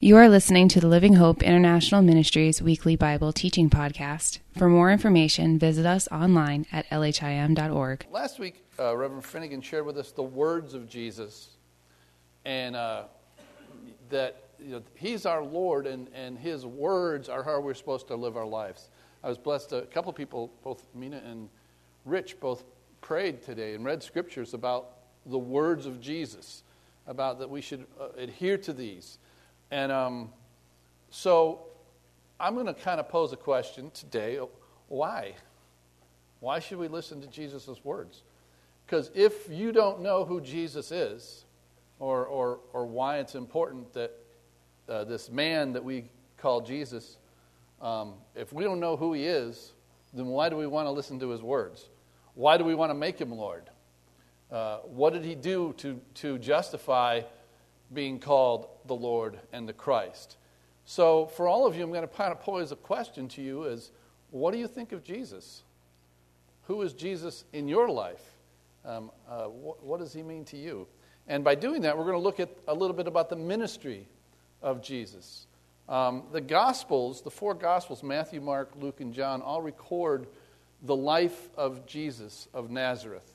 You are listening to the Living Hope International Ministries weekly Bible teaching podcast. For more information, visit us online at lhim.org. Last week, Reverend Finnegan shared with us the words of Jesus, and that He's our Lord, and His words are how we're supposed to live our lives. I was blessed. A couple of people, both Mina and Rich, both prayed today and read scriptures about the words of Jesus, about that we should adhere to these. And so I'm going to kind of pose a question today. Why? Why should we listen to Jesus' words? Because if you don't know who Jesus is, or why it's important that this man that we call Jesus, if we don't know who he is, then why do we want to listen to his words? Why do we want to make him Lord? What did he do to justify being called the Lord and the Christ? So for all of you, I'm going to kind of pose a question to you is, what do you think of Jesus? Who is Jesus in your life? What does he mean to you? And by doing that, we're going to look at a little bit about the ministry of Jesus. The Gospels, the four Gospels, Matthew, Mark, Luke, and John, all record the life of Jesus of Nazareth.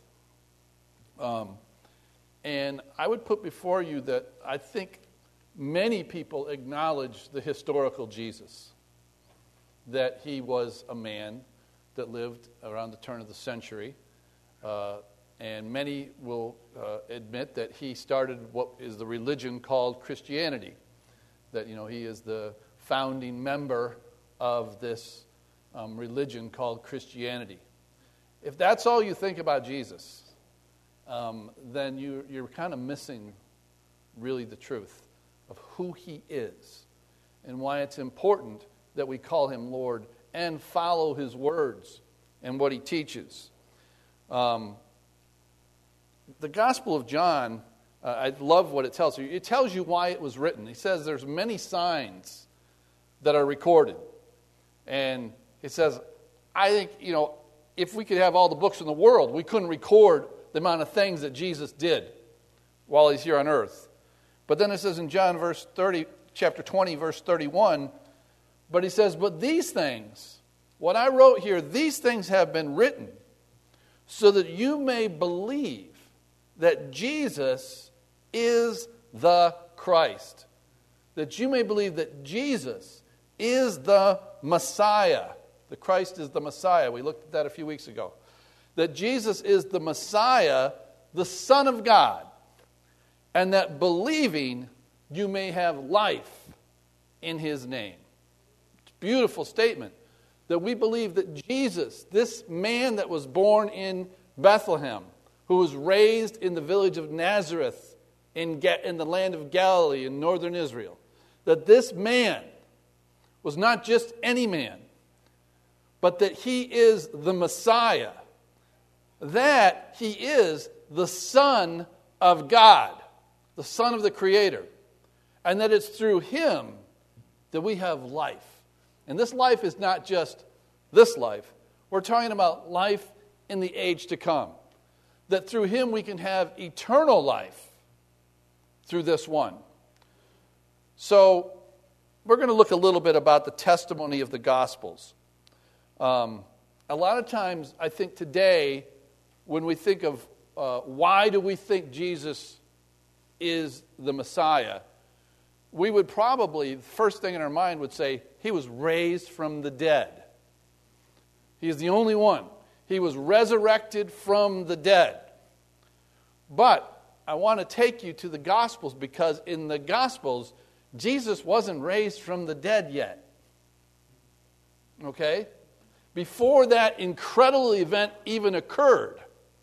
And I would put before you that I think many people acknowledge the historical Jesus, that he was a man that lived around the turn of the century, and many will admit that he started what is the religion called Christianity, that he is the founding member of this religion called Christianity. If that's all you think about Jesus, then you're kind of missing really the truth of who he is and why it's important that we call him Lord and follow his words and what he teaches. The Gospel of John, I love what it tells you. It tells you why it was written. He says there's many signs that are recorded. And it says, I think, if we could have all the books in the world, we couldn't record the amount of things that Jesus did while he's here on earth. But then it says in John chapter 20, verse 31, but he says, but these things, what I wrote here, these things have been written so that you may believe that Jesus is the Christ. That you may believe that Jesus is the Messiah. The Christ is the Messiah. We looked at that a few weeks ago. That Jesus is the Messiah, the Son of God, and that believing you may have life in his name. It's a beautiful statement that we believe that Jesus, this man that was born in Bethlehem, who was raised in the village of Nazareth in the land of Galilee in northern Israel, that this man was not just any man, but that he is the Messiah, that he is the Son of God, the Son of the Creator, and that it's through him that we have life. And this life is not just this life. We're talking about life in the age to come. That through him we can have eternal life through this one. So we're going to look a little bit about the testimony of the Gospels. A lot of times, I think today, when we think of why do we think Jesus is the Messiah, we would probably, the first thing in our mind would say, he was raised from the dead. He is the only one. He was resurrected from the dead. But I want to take you to the Gospels because in the Gospels, Jesus wasn't raised from the dead yet. Okay? Before that incredible event even occurred,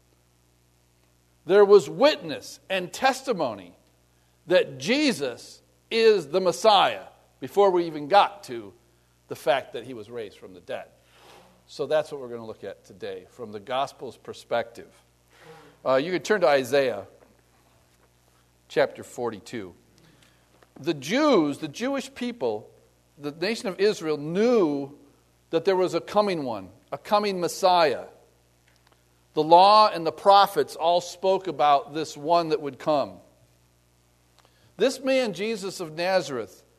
there was witness and testimony that Jesus is the Messiah before we even got to the fact that he was raised from the dead. So that's what we're going to look at today from the Gospel's perspective. You can turn to Isaiah chapter 42. The Jews, the Jewish people, the nation of Israel knew that there was a coming one, a coming Messiah. The law and the prophets all spoke about this one that would come. This man, Jesus of Nazareth,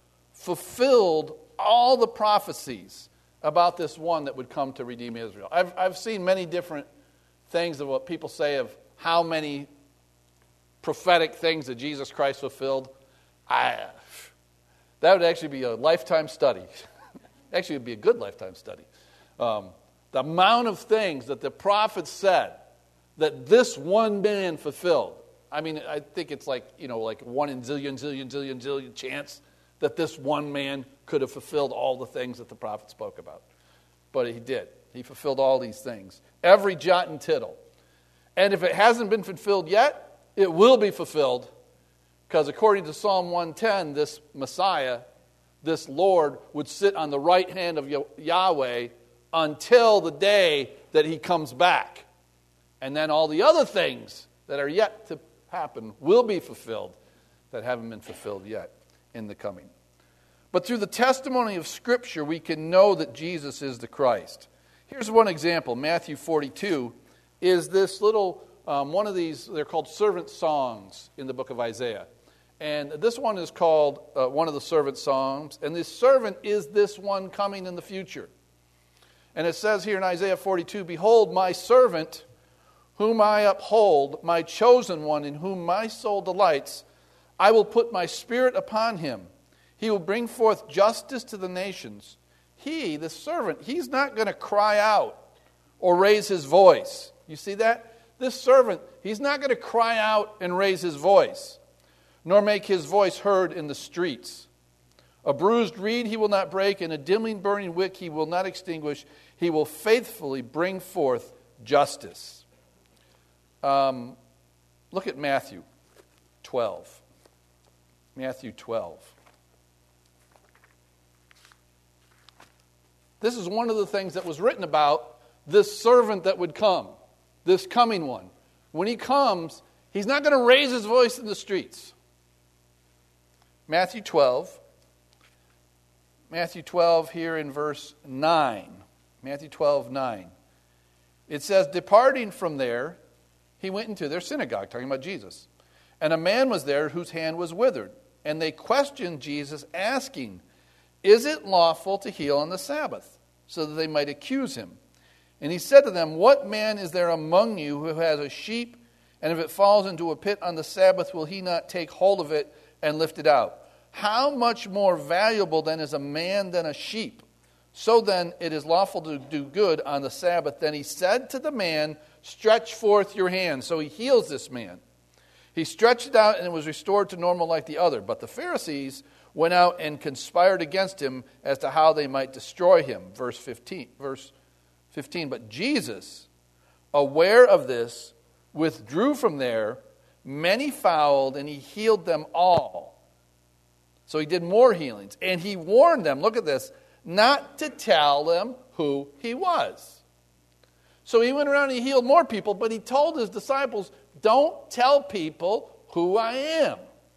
fulfilled all the prophecies about this one that would come to redeem Israel. I've seen many different things of what people say of how many prophetic things that Jesus Christ fulfilled. That would actually be a lifetime study. Actually, it would be a good lifetime study. The amount of things that the prophets said that this one man fulfilled. I mean, I think it's like 1 in zillion chance that this one man could have fulfilled all the things that the prophet spoke about. But he did. He fulfilled all these things. Every jot and tittle. And if it hasn't been fulfilled yet, it will be fulfilled. Because according to Psalm 110, this Messiah, this Lord, would sit on the right hand of Yahweh until the day that he comes back. And then all the other things that are yet to happen will be fulfilled that haven't been fulfilled yet in the coming. But through the testimony of Scripture, we can know that Jesus is the Christ. Here's one example. Matthew 42 is this little, one of these, they're called servant songs in the book of Isaiah. And this one is called one of the servant songs. And this servant is this one coming in the future. And it says here in Isaiah 42, "Behold, my servant, whom I uphold, my chosen one, in whom my soul delights. I will put my spirit upon him. He will bring forth justice to the nations." He, the servant, he's not going to cry out or raise his voice. You see that? This servant, he's not going to cry out and raise his voice, nor make his voice heard in the streets. A bruised reed he will not break, and a dimly burning wick he will not extinguish. He will faithfully bring forth justice. Look at Matthew 12. Matthew 12. This is one of the things that was written about this servant that would come, this coming one. When he comes, he's not going to raise his voice in the streets. Matthew 12. Matthew 12 here in verse 9. Matthew 12:9. It says, "Departing from there, he went into their synagogue," talking about Jesus. "And a man was there whose hand was withered. And they questioned Jesus, asking, 'Is it lawful to heal on the Sabbath?' So that they might accuse him. And he said to them, 'What man is there among you who has a sheep, and if it falls into a pit on the Sabbath, will he not take hold of it and lift it out? How much more valuable then is a man than a sheep? So then it is lawful to do good on the Sabbath.' Then he said to the man, 'Stretch forth your hand.' So he heals this man. He stretched it out, and it was restored to normal like the other. But the Pharisees went out and conspired against him as to how they might destroy him." Verse 15. "But Jesus, aware of this, withdrew from there. Many fouled, and he healed them all." So he did more healings. And he warned them, look at this, not to tell them who he was. So he went around and he healed more people, but he told his disciples, "Don't tell people who I am."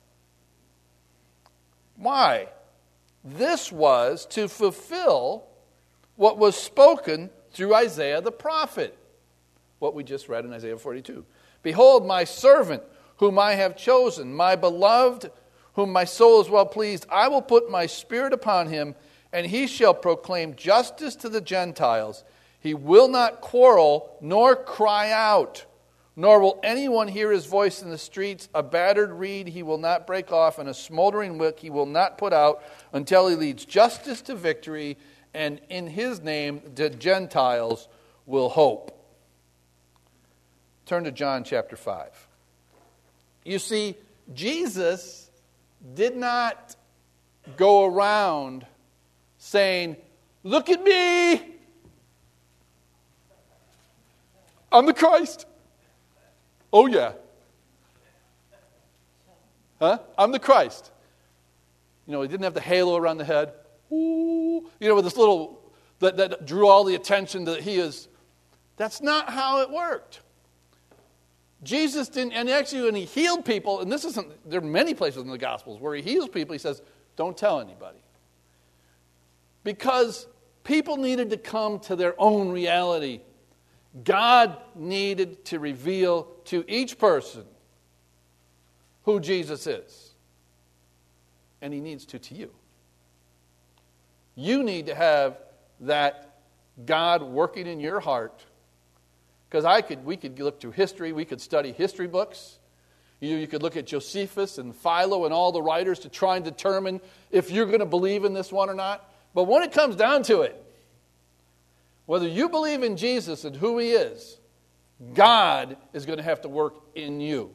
Why? This was to fulfill what was spoken through Isaiah the prophet. What we just read in Isaiah 42. "Behold, my servant, whom I have chosen, my beloved, whom my soul is well pleased. I will put my spirit upon him, and he shall proclaim justice to the Gentiles. He will not quarrel nor cry out, nor will anyone hear his voice in the streets. A battered reed he will not break off, and a smoldering wick he will not put out, until he leads justice to victory, and in his name the Gentiles will hope." Turn to John chapter 5. You see, Jesus did not go around saying, "Look at me, I'm the Christ. Oh yeah. I'm the Christ." He didn't have the halo around the head. Ooh, with this little, that drew all the attention that he is. That's not how it worked. Jesus didn't, and actually when he healed people, and there are many places in the Gospels where he heals people, he says, "Don't tell anybody." Because people needed to come to their own reality. God needed to reveal to each person who Jesus is. And he needs to you. You need to have that God working in your heart. Because we could look through history, we could study history books. You could look at Josephus and Philo and all the writers to try and determine if you're going to believe in this one or not. But when it comes down to it, whether you believe in Jesus and who he is, God is going to have to work in you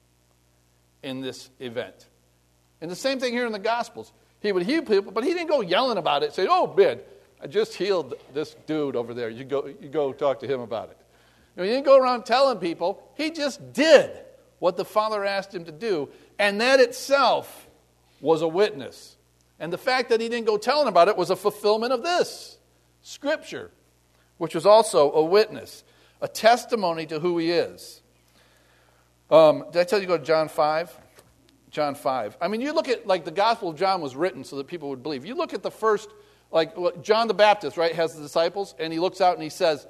in this event. And the same thing here in the Gospels. He would heal people, but he didn't go yelling about it, saying, "Oh, man, I just healed this dude over there. You go talk to him about it." He didn't go around telling people. He just did what the Father asked him to do, and that itself was a witness. And the fact that he didn't go telling about it was a fulfillment of this Scripture, which was also a witness, a testimony to who he is. Did I tell you to go to John 5? John 5. I mean, you look at, like, the Gospel of John was written so that people would believe. You look at the first, like, John the Baptist, right, has the disciples, and he looks out and he says,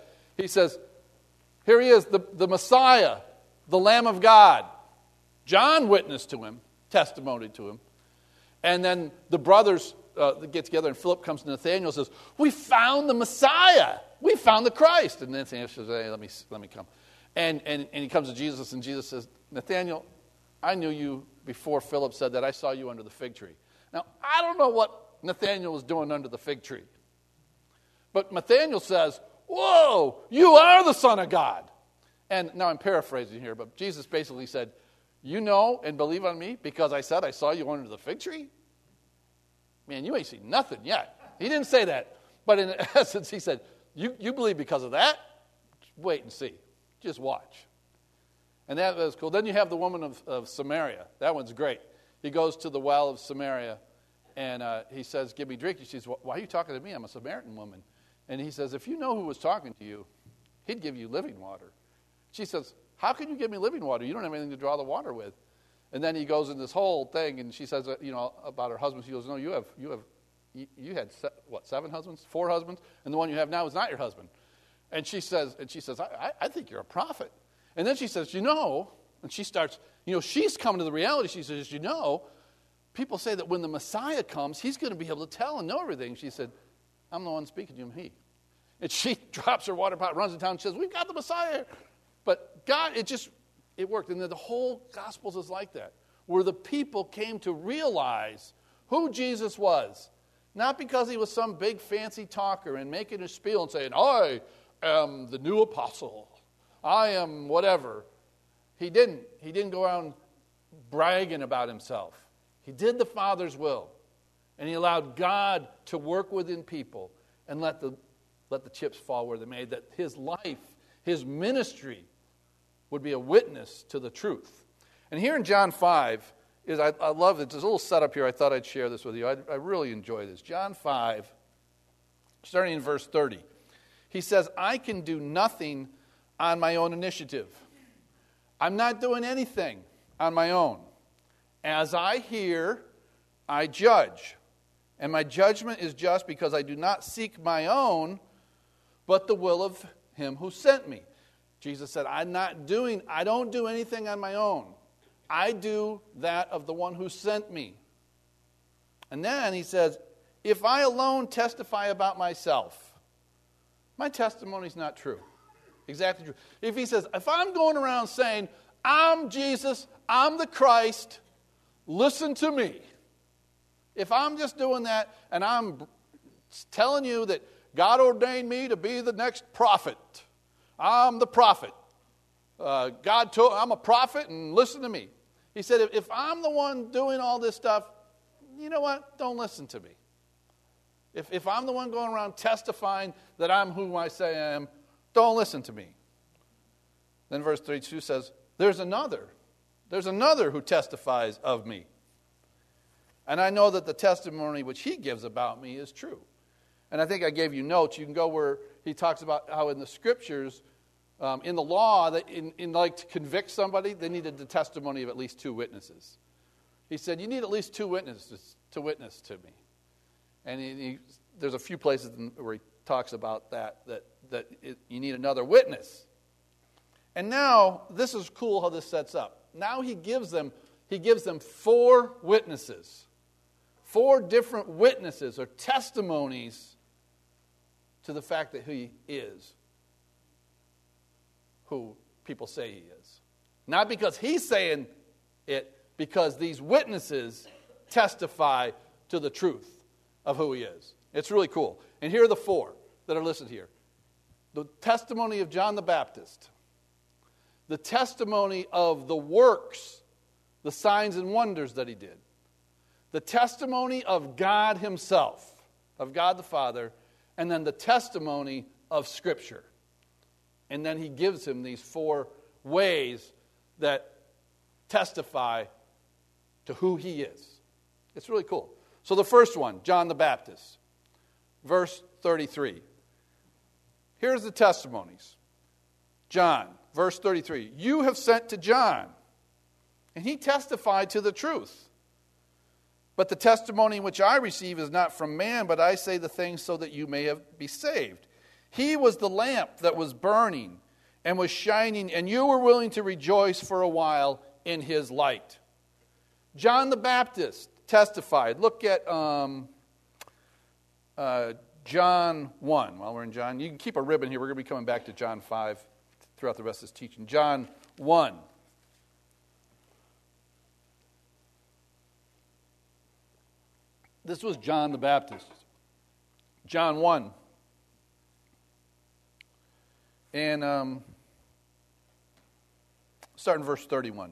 here he is, the Messiah, the Lamb of God. John witnessed to him, testimonied to him. And then the brothers get together, and Philip comes to Nathanael and says, "We found the Messiah. We found the Christ." And Nathanael says, "Hey, let me come." And he comes to Jesus, and Jesus says, "Nathanael, I knew you before Philip said that. I saw you under the fig tree." Now, I don't know what Nathanael was doing under the fig tree. But Nathanael says, "Whoa, you are the Son of God." And now I'm paraphrasing here, but Jesus basically said, "You know and believe on me because I said I saw you under the fig tree? Man, you ain't seen nothing yet." He didn't say that. But in essence, he said, you believe because of that? Just wait and see. Just watch. And that was cool. Then you have the woman of Samaria. That one's great. He goes to the well of Samaria, and he says, "Give me drink." She says, "Why are you talking to me? I'm a Samaritan woman." And he says, "If you know who was talking to you, he'd give you living water." She says, "How can you give me living water? You don't have anything to draw the water with." And then he goes in this whole thing, and she says, about her husband. She goes, "No, you had 7 husbands, 4 husbands, and the one you have now is not your husband." And she says, I think you're a prophet." And then she says, and she starts, she's coming to the reality. She says, people say that when the Messiah comes, he's going to be able to tell and know everything. She said, "I'm the one speaking to him, he." And she drops her water pot, runs to town, and says, "We've got the Messiah here." But God, it worked. And the whole Gospels is like that, where the people came to realize who Jesus was. Not because he was some big fancy talker and making a spiel and saying, "I am the new apostle. I am whatever." He didn't go around bragging about himself. He did the Father's will. And he allowed God to work within people and let the chips fall where they may, that his life, his ministry, would be a witness to the truth. And here in John 5, I love it. There's a little setup here. I thought I'd share this with you. I really enjoy this. John 5, starting in verse 30. He says, "I can do nothing on my own initiative." I'm not doing anything on my own. "As I hear, I judge. And my judgment is just because I do not seek my own, but the will of him who sent me." Jesus said, I don't do anything on my own. I do that of the one who sent me. And then he says, "If I alone testify about myself, my testimony is not true." Exactly true. If he says, if I'm going around saying, "I'm Jesus, I'm the Christ, listen to me." If I'm just doing that and I'm telling you that God ordained me to be the next prophet, I'm the prophet. God told I'm a prophet and listen to me. He said, if I'm the one doing all this stuff, you know what? Don't listen to me. If I'm the one going around testifying that I'm who I say I am, don't listen to me. Then verse 32 says, there's another who testifies of me. And I know that the testimony which he gives about me is true. And I think I gave you notes. You can go where he talks about how in the Scriptures, in the law, that in like to convict somebody, they needed the testimony of at least 2 witnesses. He said, you need at least 2 witnesses to witness to me. And there's a few places where he talks about that you need another witness. And now, this is cool how this sets up. Now he gives them 4 witnesses. 4 different witnesses or testimonies to the fact that he is who people say he is. Not because he's saying it, because these witnesses testify to the truth of who he is. It's really cool. And here are the 4 that are listed here. The testimony of John the Baptist. The testimony of the works, the signs and wonders that he did. The testimony of God himself, of God the Father, and then the testimony of Scripture. And then he gives him these 4 ways that testify to who he is. It's really cool. So the first one, John the Baptist, verse 33. Here's the testimonies. John, verse 33. You have sent to John, and he testified to the truth. But the testimony which I receive is not from man, but I say the things so that you may be saved. He was the lamp that was burning and was shining, and you were willing to rejoice for a while in his light. John the Baptist testified. Look at John 1. While we're in John, you can keep a ribbon here. We're going to be coming back to John 5 throughout the rest of this teaching. John 1. This was John the Baptist. John 1. And start in verse 31.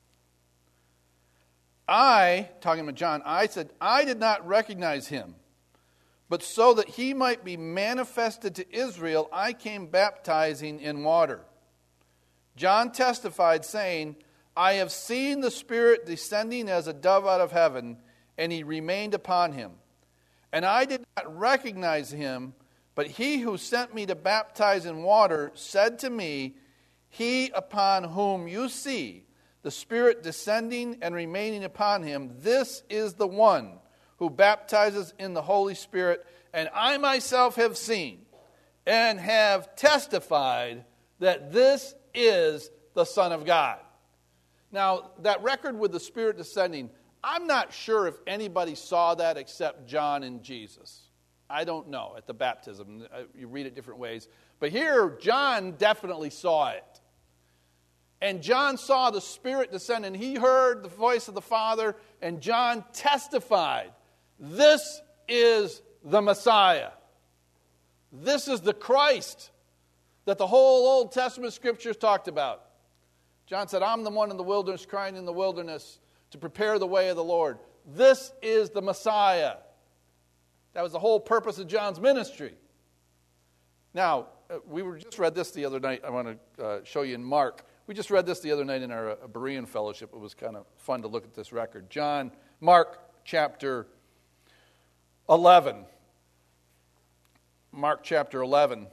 Talking about John, I said, I did not recognize him, but so that he might be manifested to Israel, I came baptizing in water. John testified, saying, I have seen the Spirit descending as a dove out of heaven, and he remained upon him. And I did not recognize him, but he who sent me to baptize in water said to me, he upon whom you see the Spirit descending and remaining upon him, this is the one who baptizes in the Holy Spirit, and I myself have seen and have testified that this is the Son of God. Now, that record with the Spirit descending, I'm not sure if anybody saw that except John and Jesus. I don't know at the baptism. You read it different ways. But here, John definitely saw it. And John saw the Spirit descend, and he heard the voice of the Father, and John testified, this is the Messiah. This is the Christ that the whole Old Testament Scriptures talked about. John said, I'm the one in the wilderness, crying in the wilderness to prepare the way of the Lord. This is the Messiah. That was the whole purpose of John's ministry. Now, we just read this the other night. I want to show you in Mark. We just read this the other night in our Berean fellowship. It was kind of fun to look at this record. Mark chapter 11. Mark chapter 11.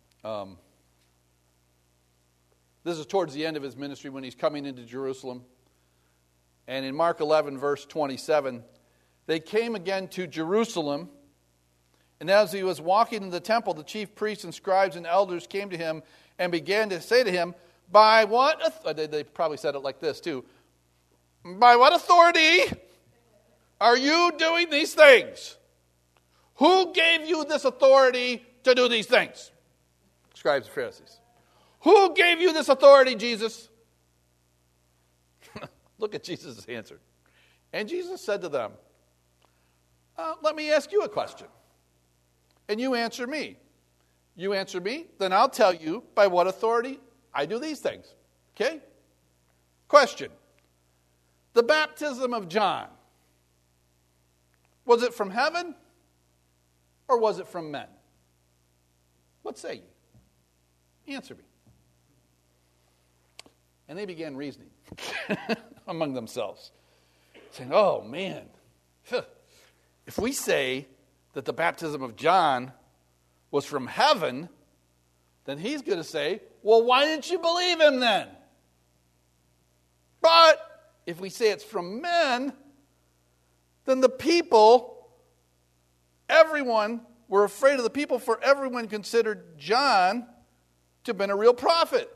This is towards the end of his ministry when he's coming into Jerusalem. And in Mark 11, verse 27, they came again to Jerusalem. And as he was walking in the temple, the chief priests and scribes and elders came to him and began to say to him, by what, they probably said it like this too, by what authority are you doing these things? Who gave you this authority to do these things? Scribes and Pharisees. Who gave you this authority, Jesus? Look at Jesus' answer. And Jesus said to them, let me ask you a question. And you answer me. You answer me, then I'll tell you by what authority I do these things. Okay? Question. The baptism of John, was it from heaven or was it from men? What say ye? Answer me. And they began reasoning among themselves, saying, oh man, if we say that the baptism of John was from heaven, then he's going to say, well, why didn't you believe him then? But if we say it's from men, then the people, everyone, were afraid of the people, for everyone considered John to have been a real prophet.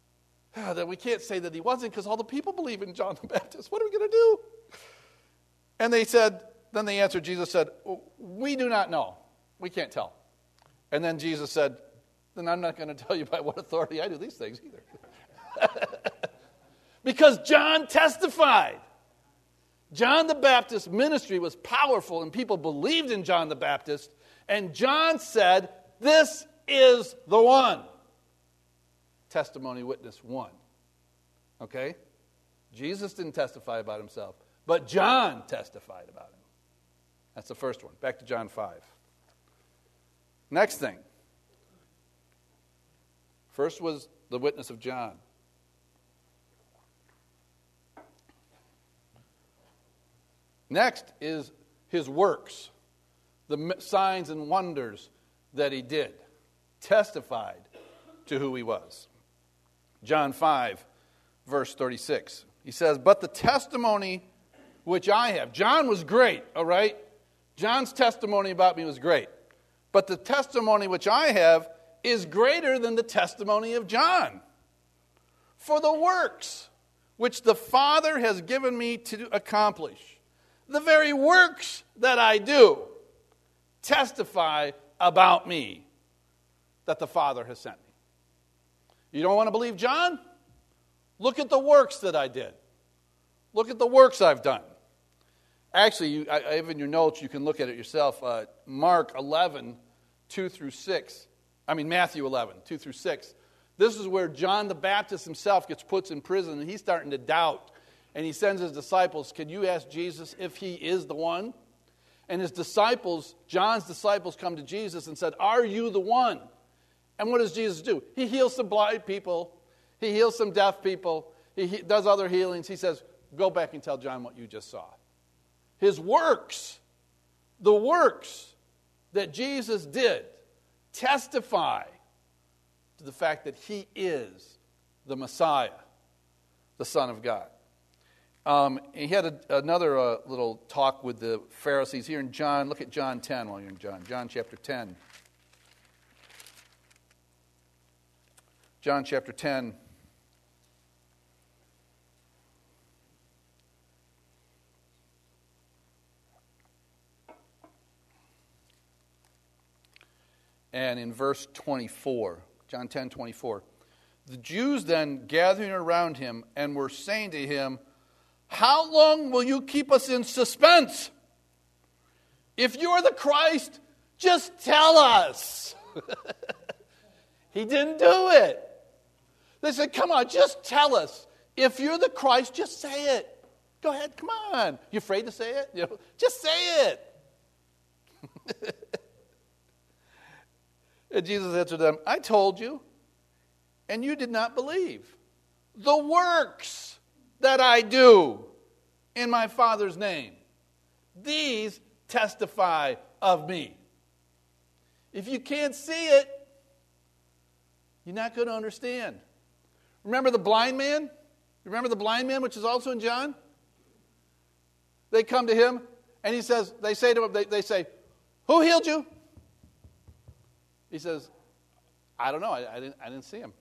That we can't say that he wasn't because all the people believe in John the Baptist. What are we going to do? And then they answered, Jesus said, we do not know. We can't tell. And then Jesus said, then I'm not going to tell you by what authority I do these things either. Because John testified. John the Baptist's ministry was powerful, and people believed in John the Baptist. And John said, this is the one. Testimony witness 1. Okay? Jesus didn't testify about himself, but John testified about him. That's the first one. Back to John 5. Next thing. First was the witness of John. Next is his works, the signs and wonders that he did, testified to who he was. John 5, verse 36. He says, but the testimony which I have. John was great, all right? John's testimony about me was great. But the testimony which I have is greater than the testimony of John. For the works which the Father has given me to accomplish, the very works that I do, testify about me that the Father has sent me. You don't want to believe John? Look at the works that I did. Look at the works I've done. Actually, I have in your notes, you can look at it yourself. Mark 11, 2 through 6. Matthew 11, 2 through 6. This is where John the Baptist himself gets put in prison, and he's starting to doubt. And he sends his disciples, can you ask Jesus if he is the one? And his disciples, John's disciples, come to Jesus and said, are you the one? And what does Jesus do? He heals some blind people. He heals some deaf people. He does other healings. He says, go back and tell John what you just saw. His works, the works that Jesus did, testify to the fact that he is the Messiah, the Son of God. He had another little talk with the Pharisees here in John. Look at John 10 while you're in John. John chapter 10. John chapter 10. And in verse 24, John 10, 24, the Jews then gathering around him and were saying to him, how long will you keep us in suspense? If you're the Christ, just tell us. He didn't do it. They said, come on, just tell us. If you're the Christ, just say it. Go ahead, come on. You afraid to say it? Just say it. And Jesus answered them, I told you, and you did not believe. The works that I do in my Father's name, these testify of me. If you can't see it, you're not going to understand. Remember the blind man? Remember the blind man, which is also in John? They come to him, and he says, they say to him, they say, who healed you? He says, I don't know. I didn't see him.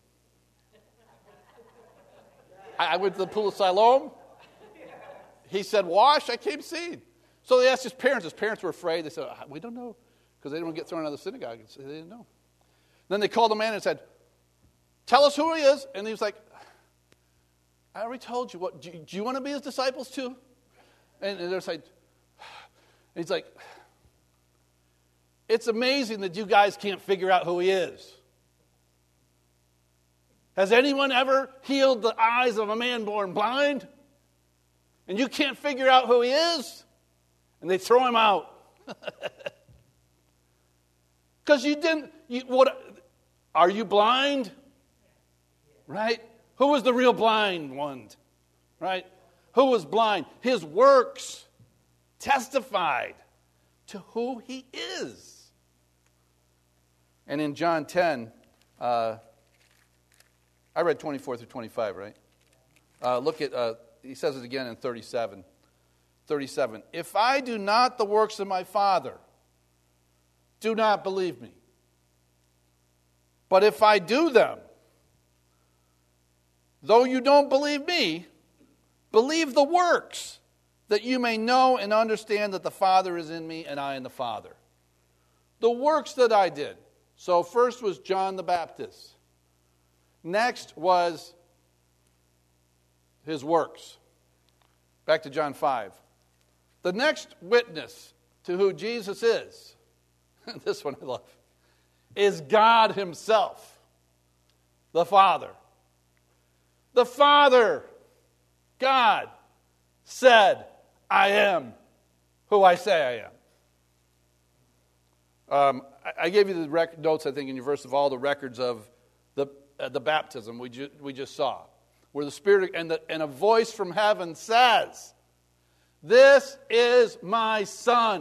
I went to the pool of Siloam. He said, wash. I came seeing. So they asked his parents. His parents were afraid. They said, we don't know. Because they didn't want to get thrown out of the synagogue. They didn't know. Then they called the man and said, tell us who he is. And he was like, I already told you. What, do you want to be his disciples too? And they're like, and he's like, it's amazing that you guys can't figure out who he is. Has anyone ever healed the eyes of a man born blind? And you can't figure out who he is? And they throw him out. Because are you blind? Right? Who was the real blind one? Right? Who was blind? His works testified to who he is. And in John 10, I read 24 through 25, right? Look at, he says it again in 37. 37, if I do not the works of my Father, do not believe me. But if I do them, though you don't believe me, believe the works, that you may know and understand that the Father is in me and I in the Father. The works that I did. So first was John the Baptist. Next was his works. Back to John 5. The next witness to who Jesus is, this one I love, is God himself, the Father. The Father, God, said, I am who I say I am. I gave you the notes, I think, in your verse of all the records of the baptism we just saw, where the Spirit and a voice from heaven says, "This is my Son,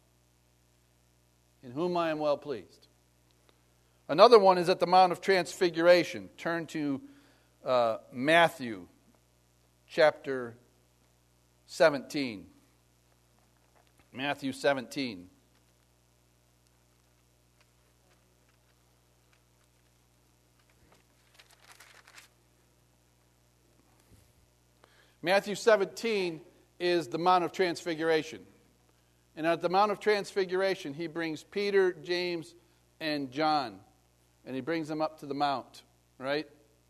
in whom I am well pleased." Another one is at the Mount of Transfiguration. Turn to Matthew chapter 17. Matthew 17. Matthew 17 is the Mount of Transfiguration. And at the Mount of Transfiguration, he brings Peter, James, and John. And he brings them up to the mount, right?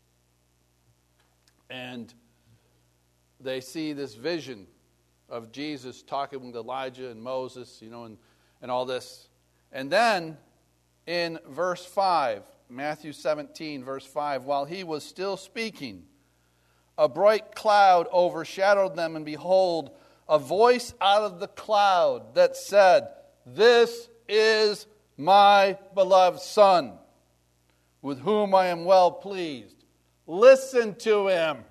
And they see this vision of Jesus talking with Elijah and Moses, and all this. And then in verse 5, Matthew 17, verse 5, while he was still speaking, a bright cloud overshadowed them, and behold, a voice out of the cloud that said, "This is my beloved Son, with whom I am well pleased. Listen to him."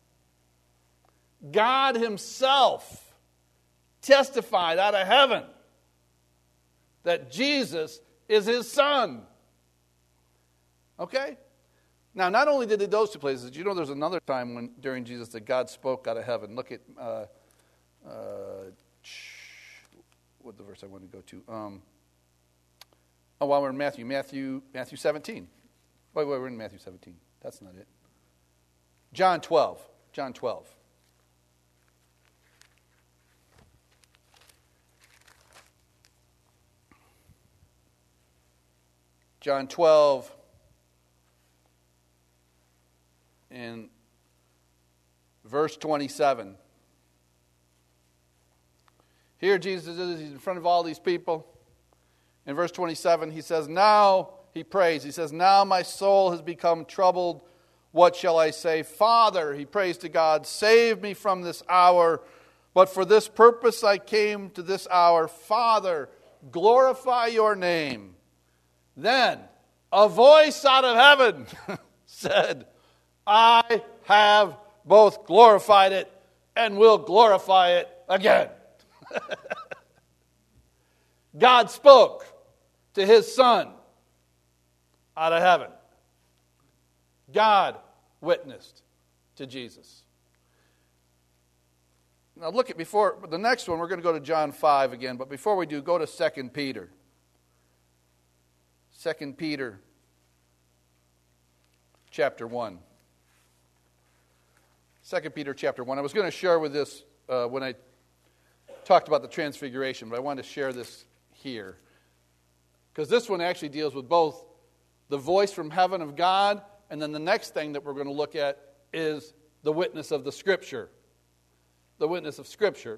God himself testified out of heaven that Jesus is his Son. Okay? Now, not only did he those two places, there's another time during Jesus that God spoke out of heaven. Look at what the verse I want to go to. While we're in Matthew 17. Wait, we're in Matthew 17. That's not it. John 12. John 12. John 12. In verse 27. Here Jesus is, he's in front of all these people. In verse 27, he says, now, he prays, he says, now my soul has become troubled. What shall I say? Father, he prays to God, save me from this hour. But for this purpose I came to this hour. Father, glorify your name. Then a voice out of heaven said, I have both glorified it and will glorify it again. God spoke to his Son out of heaven. God witnessed to Jesus. Now look at before the next one, we're going to go to John 5 again, but before we do, go to 2 Peter. 2 Peter chapter 1. 2 Peter chapter 1. I was going to share with this when I talked about the transfiguration, but I wanted to share this here. Because this one actually deals with both the voice from heaven of God, and then the next thing that we're going to look at is the witness of the Scripture. The witness of Scripture.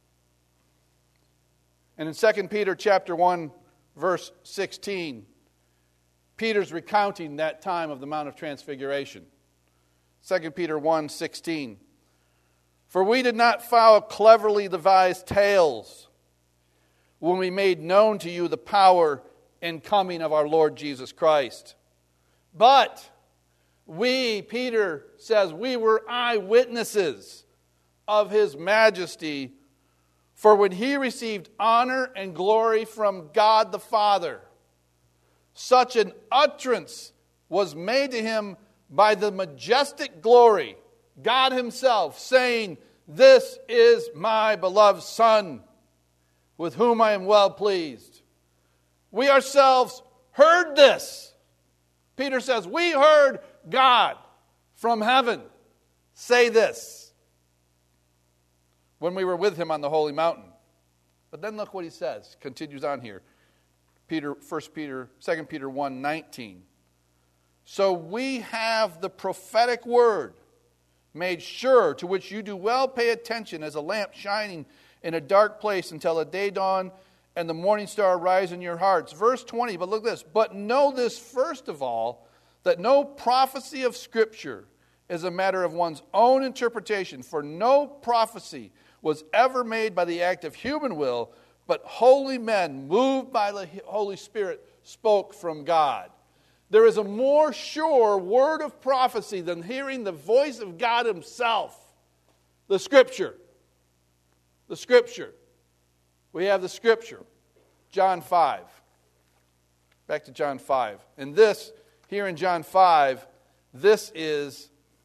And in 2 Peter chapter 1, verse 16, Peter's recounting that time of the Mount of Transfiguration. 2 Peter 1:16. For we did not follow cleverly devised tales when we made known to you the power and coming of our Lord Jesus Christ. But we, Peter says, we were eyewitnesses of his majesty. For when he received honor and glory from God the Father, such an utterance was made to him by the majestic glory, God himself, saying, this is my beloved Son, with whom I am well pleased. We ourselves heard this. Peter says, we heard God from heaven say this. when we were with him on the holy mountain. But then look what he says. Continues on here. 2 Peter 1:19. So we have the prophetic word made sure, to which you do well pay attention, as a lamp shining in a dark place until the day dawn and the morning star rise in your hearts. Verse 20, but look at this. But know this first of all, that no prophecy of Scripture is a matter of one's own interpretation. For no prophecy was ever made by the act of human will, but holy men, moved by the Holy Spirit, spoke from God. There is a more sure word of prophecy than hearing the voice of God himself. The Scripture. The Scripture. We have the Scripture. John 5. Back to John 5. And this, here in John 5, this is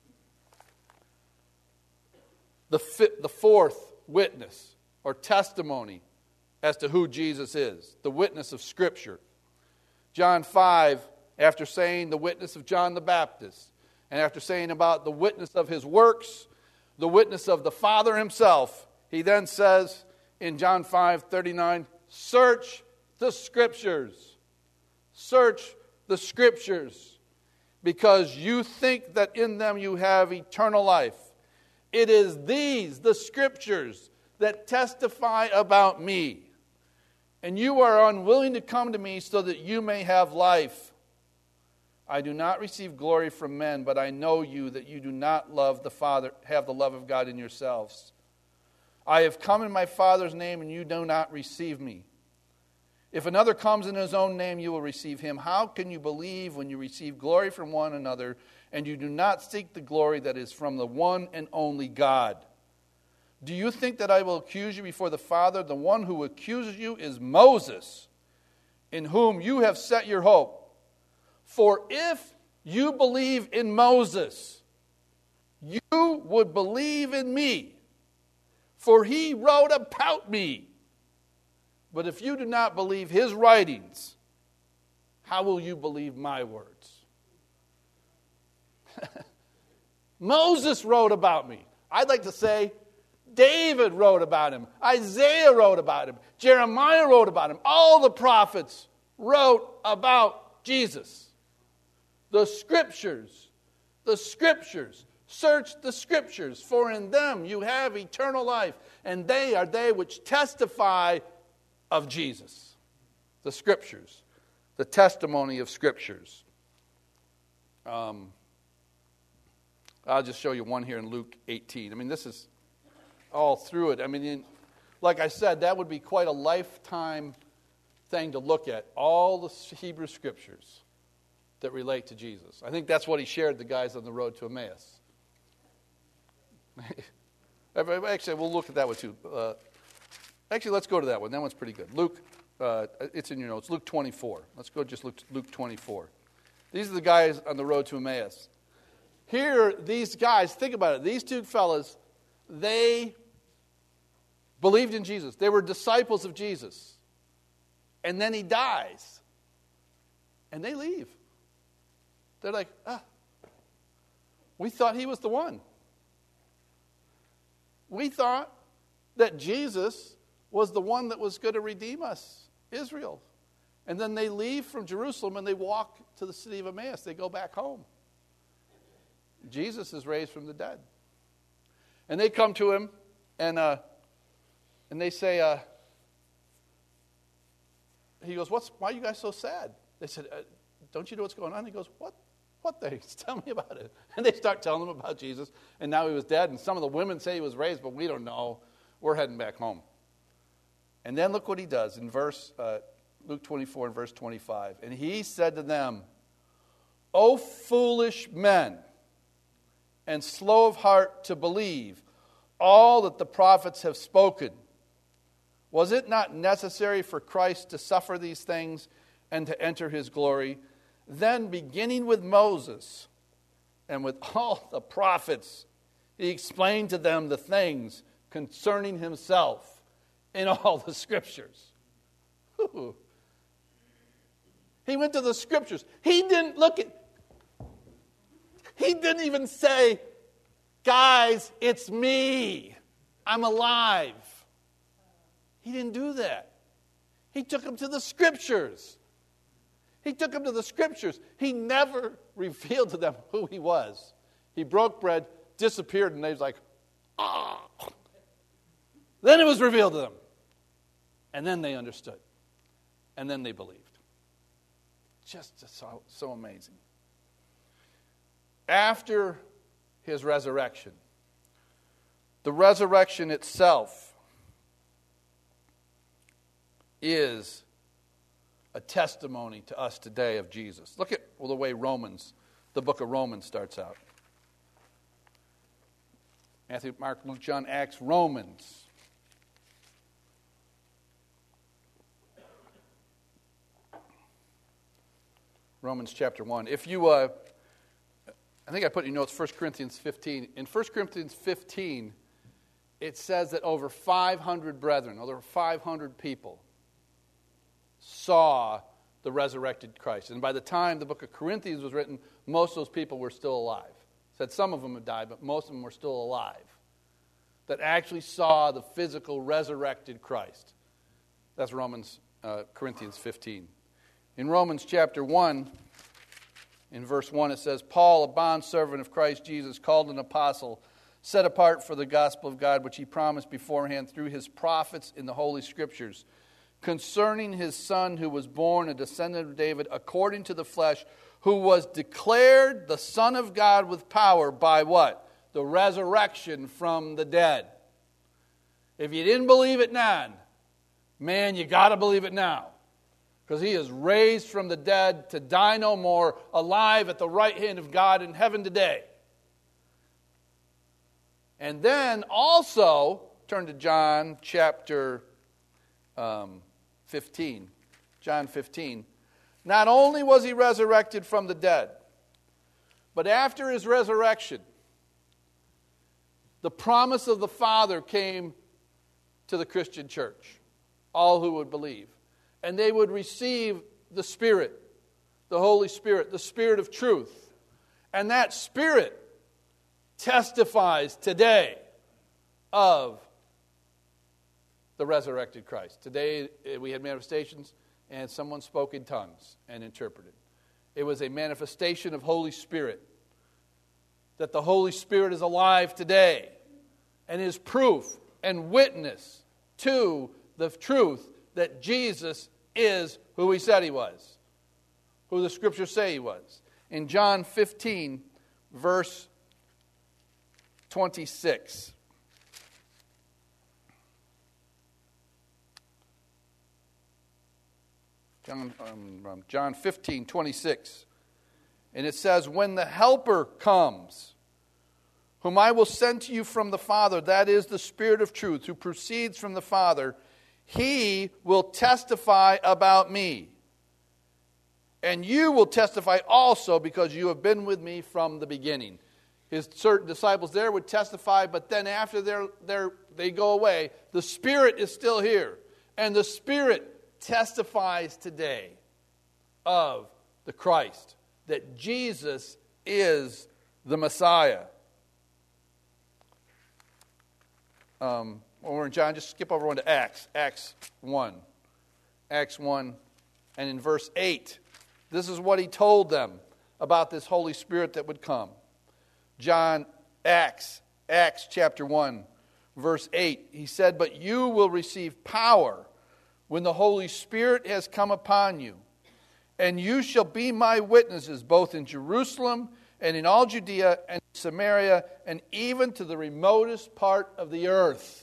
the fourth witness or testimony as to who Jesus is. The witness of Scripture. John 5, after saying the witness of John the Baptist, and after saying about the witness of his works, the witness of the Father himself, he then says in John 5:39, search the Scriptures. Search the Scriptures, because you think that in them you have eternal life. It is these, the Scriptures, that testify about me. And you are unwilling to come to me so that you may have life. I do not receive glory from men, but I know you, that you do not love the Father, have the love of God in yourselves. I have come in my Father's name, and you do not receive me. If another comes in his own name, you will receive him. How can you believe when you receive glory from one another, and you do not seek the glory that is from the one and only God? Do you think that I will accuse you before the Father? The one who accuses you is Moses, in whom you have set your hope. For if you believe in Moses, you would believe in me, for he wrote about me. But if you do not believe his writings, how will you believe my words? Moses wrote about me. I'd like to say David wrote about him. Isaiah wrote about him. Jeremiah wrote about him. All the prophets wrote about Jesus. The Scriptures, search the Scriptures, for in them you have eternal life, and they are they which testify of Jesus. The Scriptures, the testimony of Scriptures. I'll just show you one here in Luke 18. I mean, this is all through it. I mean, like I said, that would be quite a lifetime thing to look at, all the Hebrew Scriptures that relate to Jesus. I think that's what he shared the guys on the road to Emmaus. Actually, we'll look at that one too. Actually, let's go to that one. That one's pretty good. Luke, it's in your notes, Luke 24. Let's go just Luke 24. These are the guys on the road to Emmaus. Here, these guys, think about it. These two fellas, they believed in Jesus. They were disciples of Jesus. And then he dies. And they leave. They're like, we thought he was the one. We thought that Jesus was the one that was going to redeem us, Israel. And then they leave from Jerusalem and they walk to the city of Emmaus. They go back home. Jesus is raised from the dead. And they come to him and they say, he goes, why are you guys so sad? They said, don't you know what's going on? He goes, what things? Tell me about it. And they start telling him about Jesus. And now he was dead. And some of the women say he was raised, but we don't know. We're heading back home. And then look what he does in Luke 24 and verse 25. And he said to them, O foolish men, and slow of heart to believe all that the prophets have spoken. Was it not necessary for Christ to suffer these things and to enter his glory? Then, beginning with Moses and with all the prophets, he explained to them the things concerning himself in all the Scriptures. Ooh. He went to the Scriptures. He didn't even say, guys, it's me. I'm alive. He didn't do that. He took them to the Scriptures. He took them to the Scriptures. He never revealed to them who he was. He broke bread, disappeared, and they was like, ah. Then it was revealed to them. And then they understood. And then they believed. Just so amazing. After his resurrection, the resurrection itself is a testimony to us today of Jesus. Look at the way the book of Romans starts out. Matthew, Mark, Luke, John, Acts, Romans. Romans chapter 1. If you, I think I put in your notes 1 Corinthians 15. In 1 Corinthians 15, it says that over 500 brethren, over 500 people, saw the resurrected Christ. And by the time the book of Corinthians was written, most of those people were still alive. It said some of them had died, but most of them were still alive. That actually saw the physical resurrected Christ. That's Corinthians 15. In Romans chapter 1, in verse 1, it says, Paul, a bondservant of Christ Jesus, called an apostle, set apart for the gospel of God, which he promised beforehand through his prophets in the Holy Scriptures, concerning his Son who was born a descendant of David according to the flesh, who was declared the Son of God with power by what? The resurrection from the dead. If you didn't believe it then, man, you got to believe it now. Because he is raised from the dead to die no more, alive at the right hand of God in heaven today. And then also, turn to John chapter 15. John 15. Not only was he resurrected from the dead, but after his resurrection, the promise of the Father came to the Christian church, all who would believe. And they would receive the Spirit, the Holy Spirit, the Spirit of truth. And that Spirit testifies today of the resurrected Christ. Today we had manifestations and someone spoke in tongues and interpreted. It was a manifestation of Holy Spirit. That the Holy Spirit is alive today and is proof and witness to the truth that Jesus is who he said he was, who the Scriptures say he was. In John 15, verse 26. John 15, 26. And it says, when the Helper comes, whom I will send to you from the Father, that is the Spirit of truth, who proceeds from the Father, he will testify about me. And you will testify also because you have been with me from the beginning. His certain disciples there would testify, but then after they go away, the Spirit is still here. And the Spirit testifies today of the Christ, that Jesus is the Messiah. We're in John, just skip over one to Acts. Acts 1. Acts 1, and in verse 8, this is what he told them about this Holy Spirit that would come. Acts chapter 1, verse 8, he said, but you will receive power when the Holy Spirit has come upon you, and you shall be my witnesses both in Jerusalem and in all Judea and Samaria and even to the remotest part of the earth.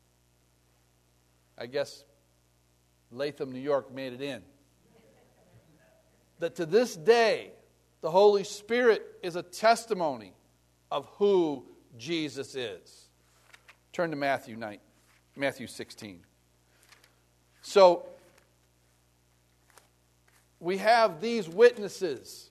I guess Latham, New York made it in. That to this day, the Holy Spirit is a testimony of who Jesus is. Turn to Matthew 16. So, we have these witnesses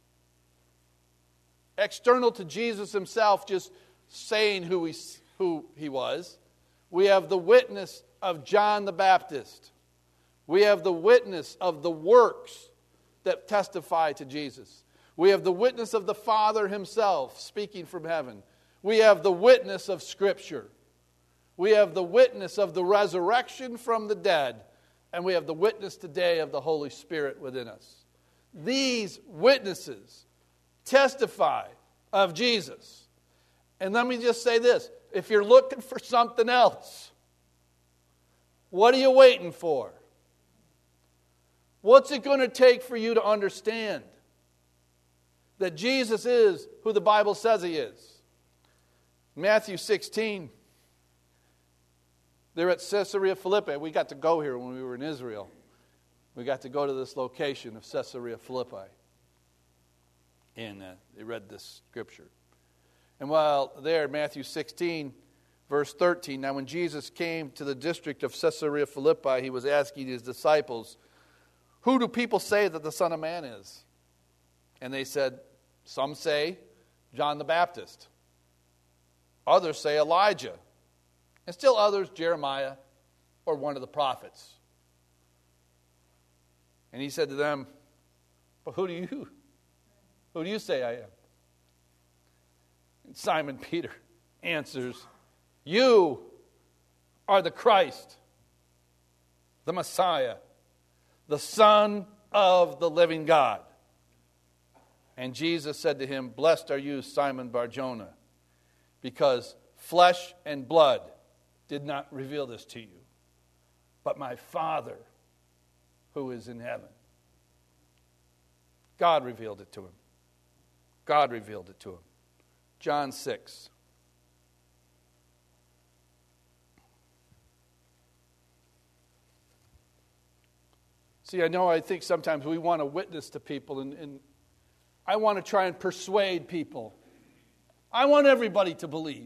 external to Jesus himself just saying who he was. We have the witness of John the Baptist. We have the witness of the works that testify to Jesus. We have the witness of the Father himself speaking from heaven. We have the witness of Scripture. We have the witness of the resurrection from the dead, and we have the witness today of the Holy Spirit within us. These witnesses testify of Jesus. And let me just say this. If you're looking for something else, what are you waiting for? What's it going to take for you to understand that Jesus is who the Bible says He is? Matthew 16, they're at Caesarea Philippi. We got to go here when we were in Israel. We got to go to this location of Caesarea Philippi. And they read this scripture. And while there, Matthew 16, verse 13, now when Jesus came to the district of Caesarea Philippi, He was asking His disciples, who do people say that the Son of Man is? And they said, some say John the Baptist. Others say Elijah. And still others, Jeremiah or one of the prophets. And He said to them, but who do you say I am? And Simon Peter answers, you are the Christ, the Messiah, the Son of the living God. And Jesus said to him, blessed are you, Simon Bar-Jonah, because flesh and blood did not reveal this to you, but my Father who is in heaven. God revealed it to him. God revealed it to him. John 6. See, I think sometimes we want to witness to people, and I want to try and persuade people. I want everybody to believe.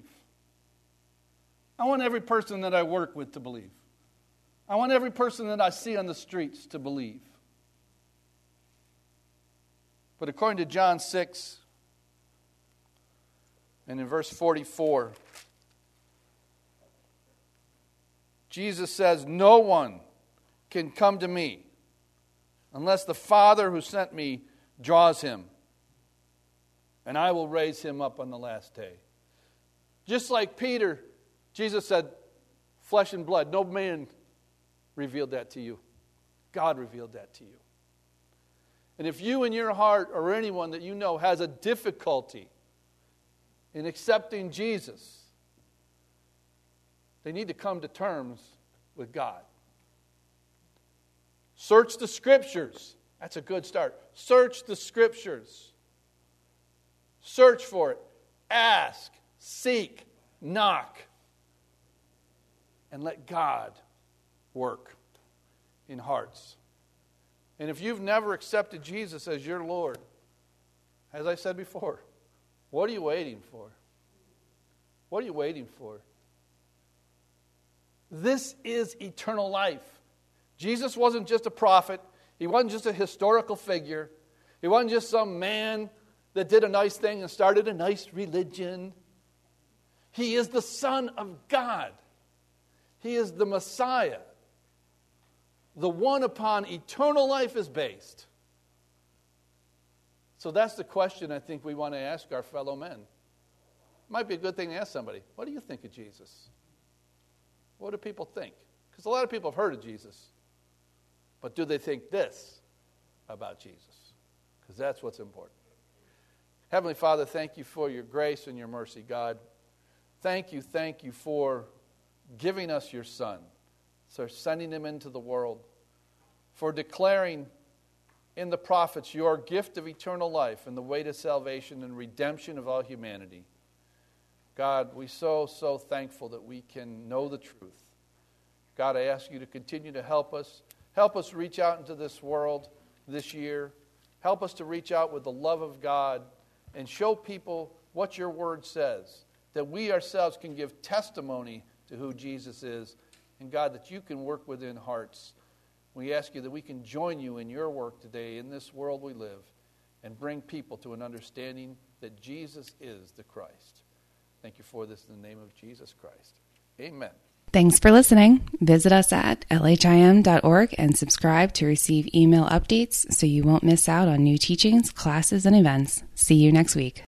I want every person that I work with to believe. I want every person that I see on the streets to believe. But according to John 6, and in verse 44, Jesus says, no one can come to me unless the Father who sent me draws him, and I will raise him up on the last day. Just like Peter, Jesus said, flesh and blood, no man revealed that to you. God revealed that to you. And if you in your heart or anyone that you know has a difficulty in accepting Jesus, they need to come to terms with God. Search the Scriptures. That's a good start. Search the Scriptures. Search for it. Ask, seek, knock. And let God work in hearts. And if you've never accepted Jesus as your Lord, as I said before, what are you waiting for? What are you waiting for? This is eternal life. Jesus wasn't just a prophet. He wasn't just a historical figure. He wasn't just some man that did a nice thing and started a nice religion. He is the Son of God. He is the Messiah. The one upon eternal life is based. So that's the question I think we want to ask our fellow men. It might be a good thing to ask somebody, what do you think of Jesus? What do people think? Because a lot of people have heard of Jesus. But do they think this about Jesus? Because that's what's important. Heavenly Father, thank you for your grace and your mercy, God. Thank you for giving us your Son, for sending him into the world, for declaring in the prophets your gift of eternal life and the way to salvation and redemption of all humanity. God, we're so thankful that we can know the truth. God, I ask you to continue to help us. Help us reach out into this world this year. Help us to reach out with the love of God and show people what your word says, that we ourselves can give testimony to who Jesus is, and God, that you can work within hearts. We ask you that we can join you in your work today in this world we live and bring people to an understanding that Jesus is the Christ. Thank you for this in the name of Jesus Christ. Amen. Thanks for listening. Visit us at lhim.org and subscribe to receive email updates so you won't miss out on new teachings, classes, and events. See you next week.